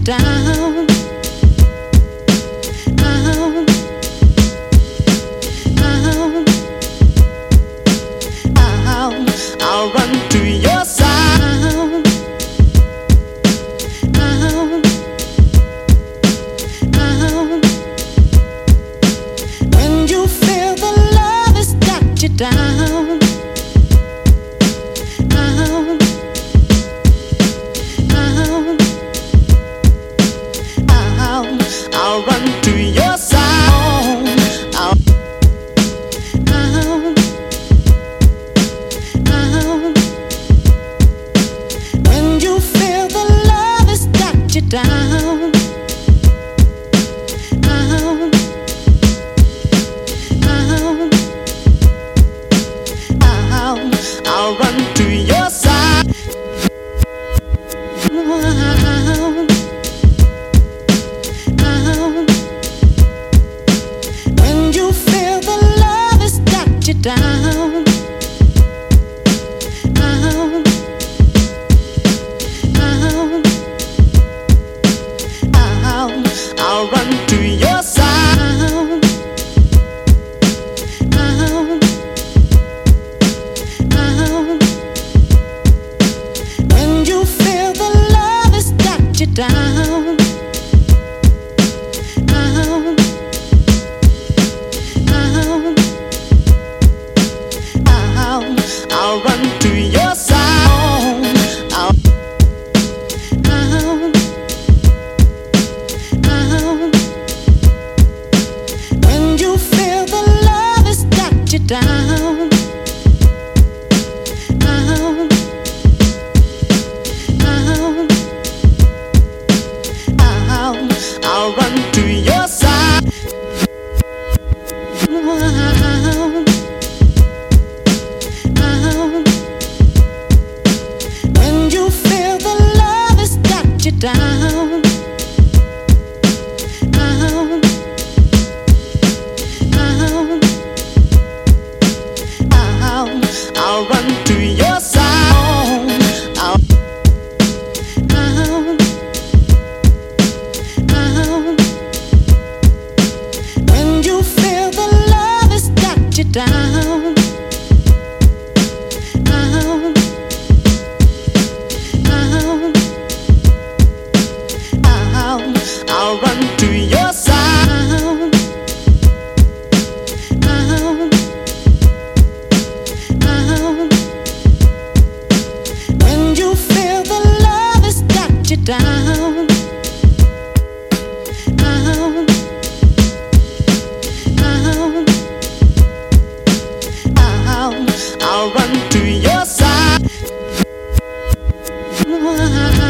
down. Down, down, down. I'll run to your side. Down, down. When you feel the love has got you down. Down, down, down. I'll run to your side. Down, down. When you feel the love has got you down. Down, down, down. I'll run to your side. Down, down. When you feel the love has got you down. Down, down, down. I'll run to your side. Down, down. When you feel the love has got you down. Down, down, down. I'll run to your side. Down, down. When you feel the love has got you down. Down, down, down. I'll run to your side. Down, down. When you feel the love has got you down. Down, down, down. I'll run to your side. Down, down. When you feel the love has got you down. Down, down, down. I'll run to your side. Down, down. When you feel the love has got you down. Down, down, down. I'll run to your side.